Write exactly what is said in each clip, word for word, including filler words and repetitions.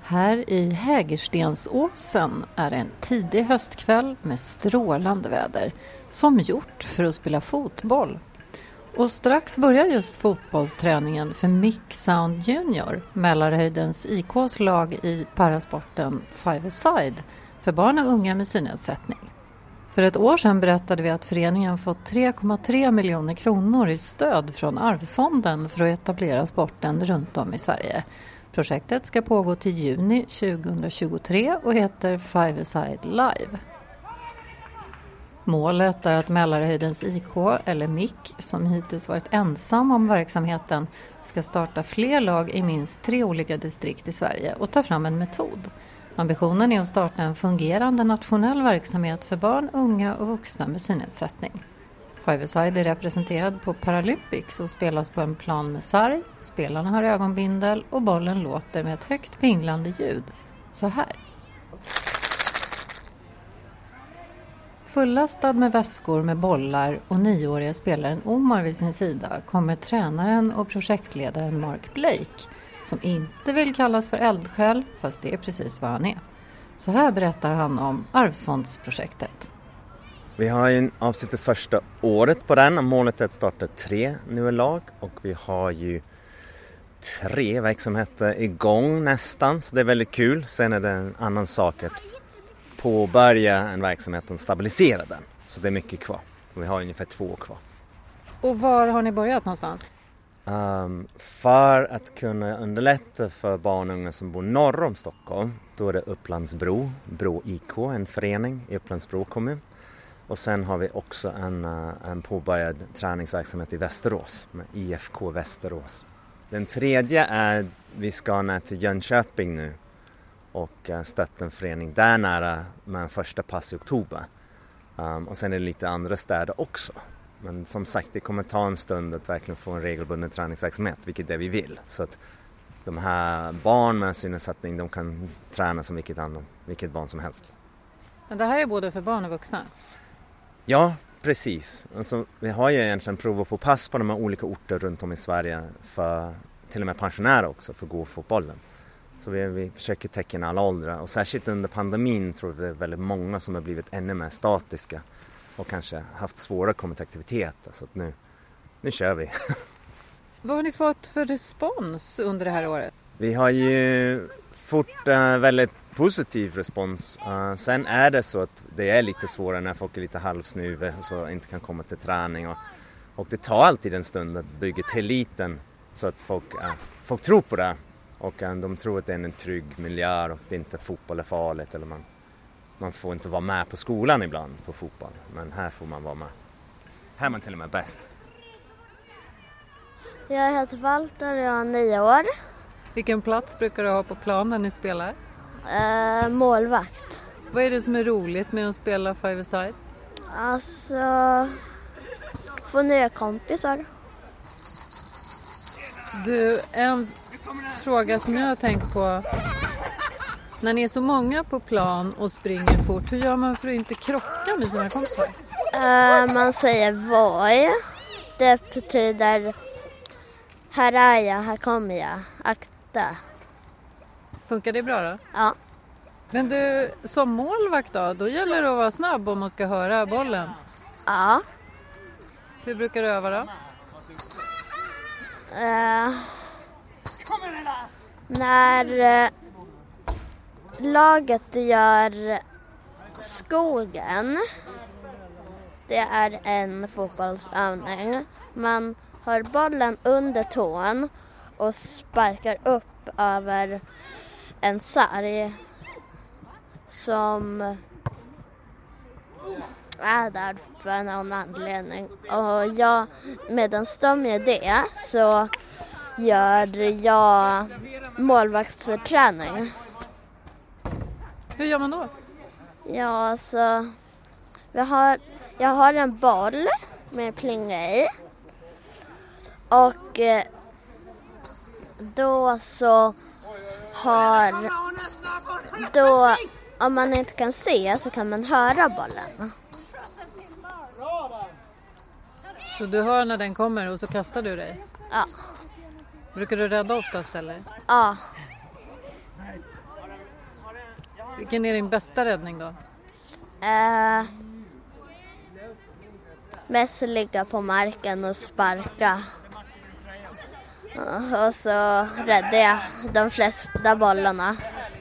Här i Hägerstensåsen är en tidig höstkväll med strålande väder, som gjort för att spela fotboll. Och strax börjar just fotbollsträningen för Mick Sound Junior, Mälarhöjdens I K:s lag i parasporten Five-a-side, för barn och unga med synnedsättning. För ett år sedan berättade vi att föreningen fått tre komma tre miljoner kronor i stöd från Arvsfonden för att etablera sporten runt om i Sverige. Projektet ska pågå till juni tjugohundratjugotre och heter Five-a-side Live. Målet är att Mälarhöjdens I K, eller Mick, som hittills varit ensam om verksamheten, ska starta fler lag i minst tre olika distrikt i Sverige och ta fram en metod. Ambitionen är att starta en fungerande nationell verksamhet för barn, unga och vuxna med synnedsättning. Five-a-side är representerad på Paralympics och spelas på en plan med sarg. Spelarna har ögonbindel och bollen låter med ett högt pinglande ljud. Så här. Fullastad med väskor med bollar och nioåriga spelaren Omar vid sin sida kommer tränaren och projektledaren Mark Blake, som inte vill kallas för eldsjäl, fast det är precis vad han är. Så här berättar han om Arvsfondsprojektet. Vi har ju avslutat första året på den och målet är att starta tre nya lag och vi har ju tre verksamheter igång nästan, så det är väldigt kul. Sen är det en annan sak att påbörja en verksamhet och stabilisera den, så det är mycket kvar. Vi har ungefär två år kvar. Och var har ni börjat någonstans? Um, för att kunna underlätta för barn och unga som bor norr om Stockholm, då är det Upplandsbro, Bro I K, en förening i Upplandsbro kommun. Och sen har vi också en, en påbörjad träningsverksamhet i Västerås med I F K Västerås. Den tredje är vi ska ner till Jönköping nu och stötta en förening där nära med en första pass i oktober. Um, och sen är det lite andra städer också. Men som sagt, det kommer ta en stund att verkligen få en regelbunden träningsverksamhet, vilket är det vi vill. Så att de här barn med synnedsättning, de kan träna som vilket, annat, vilket barn som helst. Men det här är både för barn och vuxna? Ja, precis. Alltså, vi har ju egentligen provat på pass på de här olika orter runt om i Sverige för till och med pensionärer också för att gå fotbollen. Så vi, vi försöker täcka in alla åldrar. Och särskilt under pandemin tror vi det är väldigt många som har blivit ännu mer statiska och kanske haft svåra att komma till aktiviteter. Så att nu, nu kör vi. Vad har ni fått för respons under det här året? Vi har ju fått uh, väldigt positiv respons. Uh, sen är det så att det är lite svårare när folk är lite halvsnuve och så inte kan komma till träning. Och, och det tar alltid en stund att bygga tilliten så att folk, uh, folk tror på det. Och uh, de tror att det är en trygg miljö och det inte fotboll är farligt. Eller man, man får inte vara med på skolan ibland på fotboll. Men här får man vara med. Här är man till och med bäst. Jag heter Walter och jag är nio år. Vilken plats brukar du ha på planen när ni spelar? Uh, målvakt. Vad är det som är roligt med att spela Five-a-side? Alltså, få nya kompisar. Du, en fråga som jag har tänkt på. När ni är så många på plan och springer fort, hur gör man för att inte krocka med sina kompisar? Uh, man säger voj. Det betyder här är jag, här kommer jag, akta. Funkar det bra då? Ja. Men du, som målvakt då, då gäller det att vara snabb om man ska höra bollen. Ja. Hur brukar du öva då? Uh, när uh, laget gör skogen, det är en fotbollsövning. Man har bollen under tån och sparkar upp över en sarg som är där för någon anledning. Och jag, medan de gör det så gör jag målvaktsträning. Hur gör man då? Ja, så vi har, jag har en boll med plinga i. Och då så har då om man inte kan se så kan man höra bollen. Så du hör när den kommer och så kastar du dig? Ja. Brukar du rädda oftast eller? Ja. Vilken är din bästa räddning då? Eh, mest ligga på marken och sparka. Och så räddade jag de flesta bollarna.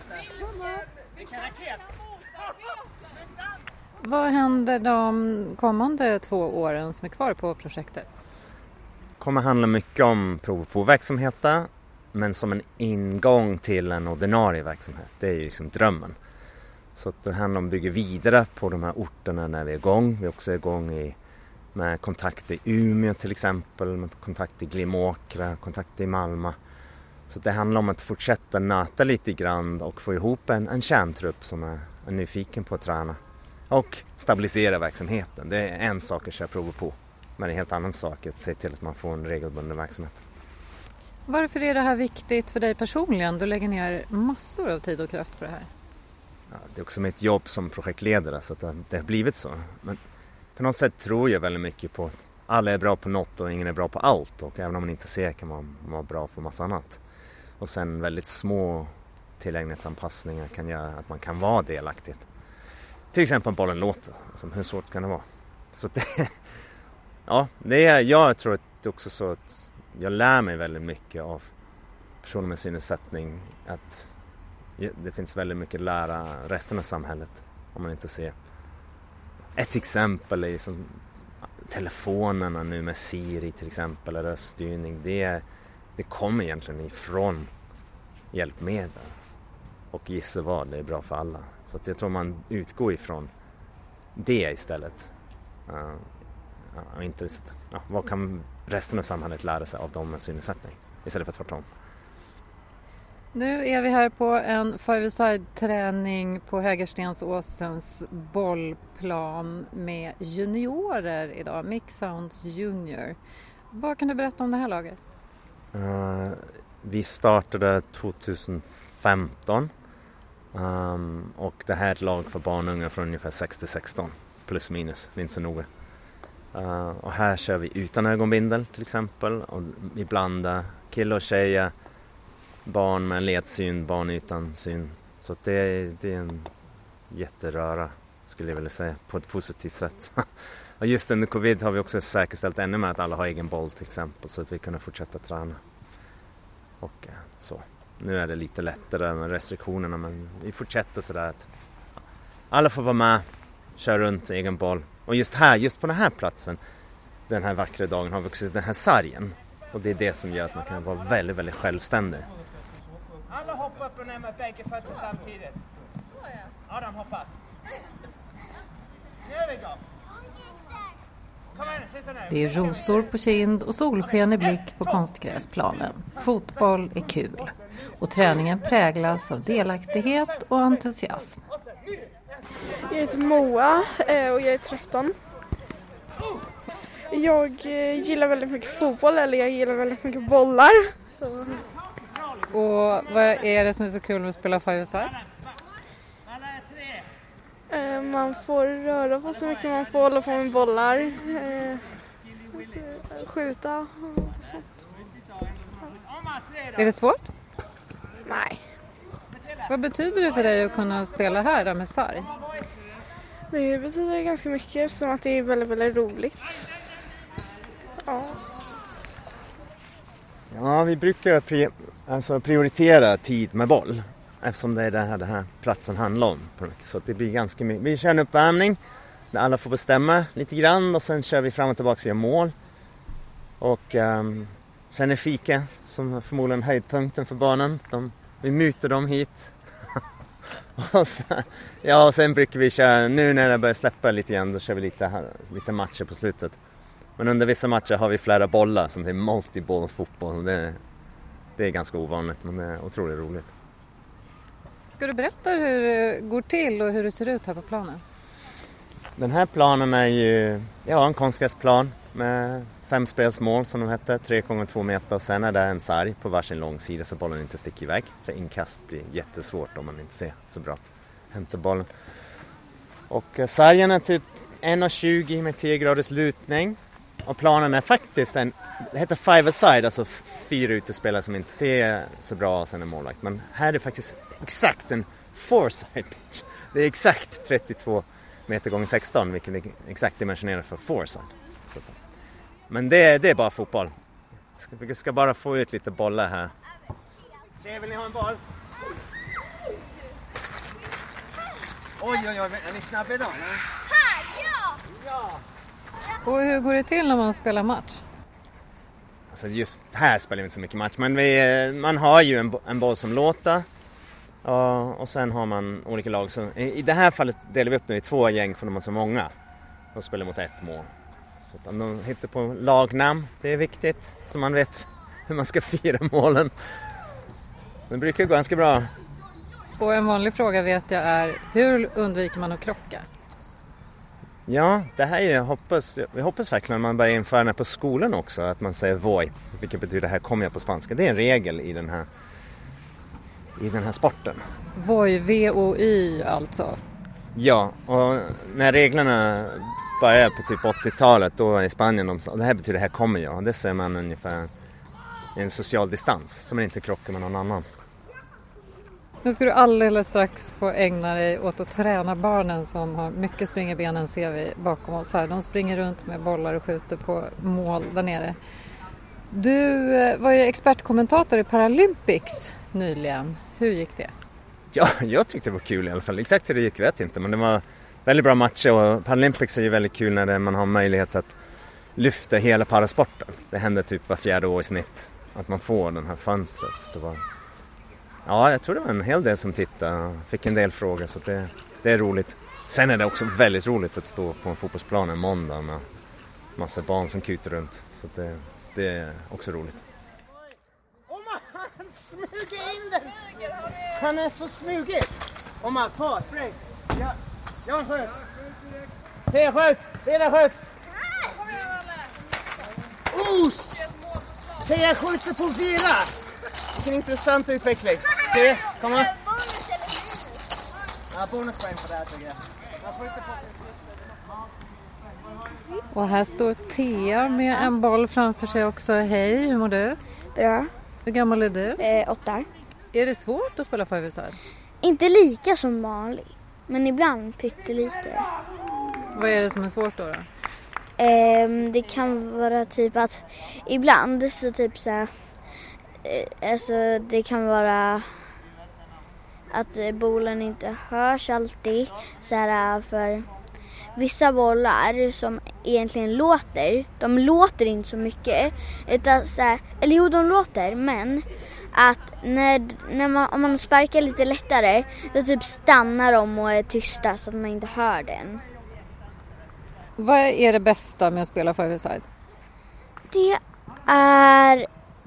Vad händer de kommande två åren som är kvar på projektet? Det kommer handla mycket om prov- och provverksamheten, men som en ingång till en ordinarie verksamhet. Det är ju liksom drömmen. Så att det handlar om att bygga vidare på de här orterna när vi är igång. Vi är också igång i, med kontakt i Umeå till exempel, med kontakt i Glimåkra, kontakt i Malmö. Så det handlar om att fortsätta nöta lite grann och få ihop en, en kärntrupp som är, är nyfiken på att träna. Och stabilisera verksamheten. Det är en sak att köra prover på. Men det är en helt annan sak att se till att man får en regelbunden verksamhet. Varför är det här viktigt för dig personligen? Du lägger ner massor av tid och kraft på det här. Ja, det är också mitt jobb som projektledare så att det, det har blivit så. Men på något sätt tror jag väldigt mycket på att alla är bra på något och ingen är bra på allt. Och även om man inte ser kan man vara bra på massa annat. Och sen väldigt små tillägnetsanpassningar kan göra att man kan vara delaktig. Till exempel bollen låter. Alltså, hur svårt kan det vara? Så det, ja, det är, jag tror att det är också så att jag lär mig väldigt mycket av personer med synnedsättning. Att det finns väldigt mycket att lära resten av samhället om man inte ser. Ett exempel är som telefonerna nu med Siri till exempel, eller röststyrning. Det, det kommer egentligen ifrån hjälpmedel. Och gissa vad, det är bra för alla. Så att jag tror man utgår ifrån det istället. Uh, och inte, uh, vad kan resten av samhället lära sig av dem med synnedsättning istället för tvärtom. Nu är vi här på en five-a-side-träning på Hägerstensåsens bollplan med juniorer idag, Mix Sounds Junior. Vad kan du berätta om det här laget? Uh, vi startade tjugohundrafemton um, och det här är ett lag för barn och unga från ungefär sex till sexton, plus minus, inte så noga. Uh, och här kör vi utan ögonbindel till exempel, och ibland uh, killar och tjejer, barn med ledsyn, barn utan syn. Så det är, det är en jätteröra skulle jag vilja säga, på ett positivt sätt. Och just under covid har vi också säkerställt ännu mer att alla har egen boll till exempel, så att vi kan fortsätta träna. Och så. Nu är det lite lättare med restriktionerna, men vi fortsätter sådär att alla får vara med, köra runt egen boll. Och just här, just på den här platsen, den här vackra dagen har vi också den här sargen. Och det är det som gör att man kan vara väldigt, väldigt självständig. Alla hoppar upp och ner med bägge fötter samtidigt. Adam hoppar. Nu är vi igång. Kom igen, sista nu. Det är rosor på kind och solsken i blick på konstgräsplanen. Fotboll är kul. Och träningen präglas av delaktighet och entusiasm. Jag heter Moa och jag är tretton. Jag gillar väldigt mycket fotboll, eller jag gillar väldigt mycket bollar. Så. Och vad är det som är så kul med att spela five-a-side? Man får röra på så mycket, man får hålla på med bollar, skjuta och sånt. Är det svårt? Nej. Vad betyder det för dig att kunna spela här då med sarg? Det betyder ganska mycket eftersom att det är väldigt, väldigt roligt. Ja. Ja, vi brukar pri- alltså prioritera tid med boll. Eftersom det är det här, det här platsen handlar om. Så det blir ganska mycket. Vi kör en uppvärmning där alla får bestämma lite grann. Och sen kör vi fram och tillbaka och gör mål. Och um, sen är fika som är förmodligen höjdpunkten för barnen. De, vi mutar dem hit. och sen, ja, och sen brukar vi köra, nu när det börjar släppa lite igen, då kör vi lite, lite matcher på slutet. Men under vissa matcher har vi flera bollar som är multiboll fotboll. Det, det är ganska ovanligt, men det är otroligt roligt. Ska du berätta hur det går till och hur det ser ut här på planen? Den här planen är ju ja, en konstgräsplan med fem spelsmål som de heter, tre gånger två meter. Och sen är det en sarg på varsin lång sida så bollen inte sticker iväg. För inkast blir jättesvårt om man inte ser så bra. Hämta bollen. Och sargen är typ en komma tjugo med tio graders lutning. Och planen är faktiskt en, det heter five-a-side, alltså fyra utespelare som inte ser så bra och sen är målvakt. Men här är det faktiskt exakt en four-side pitch. Det är exakt trettiotvå meter gånger sexton, vilket är exakt dimensionerat för four-side. Så. Men det, det är bara fotboll. Ska, vi ska bara få ut lite bollar här. Tjej, vill ni ha en boll? Oj, oj, oj, är ni snabba idag? Här, ja! Ja! Och hur går det till när man spelar match? Alltså just här spelar vi inte så mycket match, men vi, man har ju en, en boll som låter. Och, och sen har man olika lag. Så, i, I det här fallet delar vi upp det i två gäng för de är så många. De spelar mot ett mål. Så att de hittar på lagnamn, det är viktigt. Så man vet hur man ska fira målen. Det brukar gå ganska bra. Och en vanlig fråga vet jag är, hur undviker man att krocka? Ja, det här är, jag hoppas, vi hoppas verkligen att man börjar införa det på skolan också. Att man säger voy, vilket betyder här kommer jag på spanska. Det är en regel i den här, i den här sporten. Voy, V O Y alltså. Ja, och när reglerna började på typ åttiotalet då i Spanien, de sa, det här betyder här kommer jag. Det ser man ungefär en social distans, så man inte krockar med någon annan. Nu ska du alldeles strax få ägna dig åt att träna barnen som har mycket spring i benen, ser vi bakom oss här. De springer runt med bollar och skjuter på mål där nere. Du var ju expertkommentator i Paralympics nyligen. Hur gick det? Ja, jag tyckte det var kul i alla fall. Exakt hur det gick vet jag inte, men det var väldigt bra matcher och Paralympics är ju väldigt kul när man har möjlighet att lyfta hela parasporten. Det händer typ var fjärde år i snitt att man får den här fönstret. Så det var... Ja, jag tror det var en hel del som tittade. Fick en del frågor, så det, det är roligt. Sen är det också väldigt roligt att stå på en fotbollsplan en måndag med massa barn som kutar runt. Så det, det är också roligt. Omar, han smyger in den! Han är så smugig! Omar, på, spring! Ja, Jan skjut! Tia skjut! Tia skjut! Oh! Tia skjuter på fyra! Vilken intressant utveckling. Tia, kom här. Ja, bonuspoäng på det här tycker jag. Jag skjuter på Och här står Tia med en boll framför sig också. Hej, hur mår du? Bra. Hur gammal är du? Eh, åtta. Är det svårt att spela five-a-side? Inte lika som vanligt, men ibland pyttelite. Vad är det som är svårt då? då? Eh, det kan vara typ att ibland så typ så här, eh, alltså det kan vara att eh, bollen inte hörs alltid så här, för vissa bollar som egentligen låter, de låter inte så mycket utan så här, eller jo de låter, men att när, när man, om man sparkar lite lättare då typ stannar de och är tysta så att man inte hör den. Vad är det bästa med att spela five-a-side? Det är...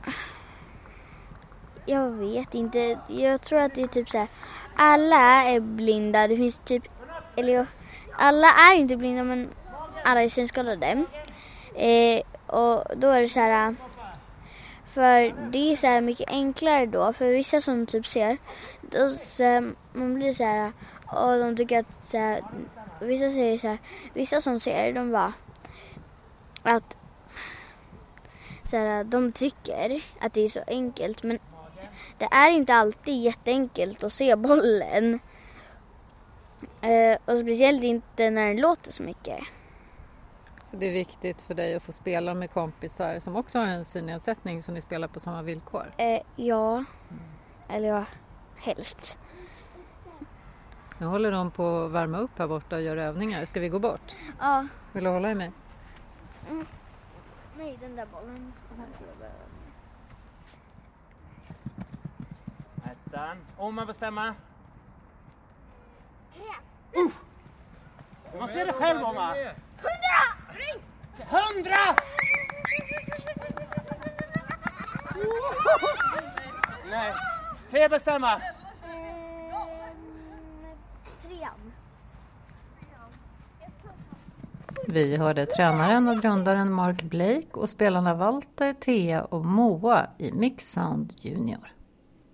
Jag vet inte. Jag tror att det är typ så här. Alla är blinda. Det finns typ... Eller alla är inte blinda, men alla är synskadade. Eh, och då är det så här... För det är så här mycket enklare då. För vissa som typ ser... Då så här, man blir så här... Och de tycker att så här, vissa säger så här... Vissa som ser, de bara... Att... Så här, de tycker att det är så enkelt, men det är inte alltid jätteenkelt att se bollen. Eh, och speciellt inte när den låter så mycket. Så det är viktigt för dig att få spela med kompisar som också har en synnedsättning, som ni spelar på samma villkor? Eh, ja, mm. eller ja, helst. Nu håller de på att värma upp här borta och göra övningar. Ska vi gå bort? Ja. Vill du hålla i mig? Mm. Nej, den där bollen. ettan. Omar bestämma. Tre. Uff! Du måste göra det själv, Omar. Hundra! Ring! Hundra! Nej. Tre bestämma. Trean. Vi hörde tränaren och grundaren Mark Blake och spelarna Walter, Thea och Moa i Mix Sound Junior.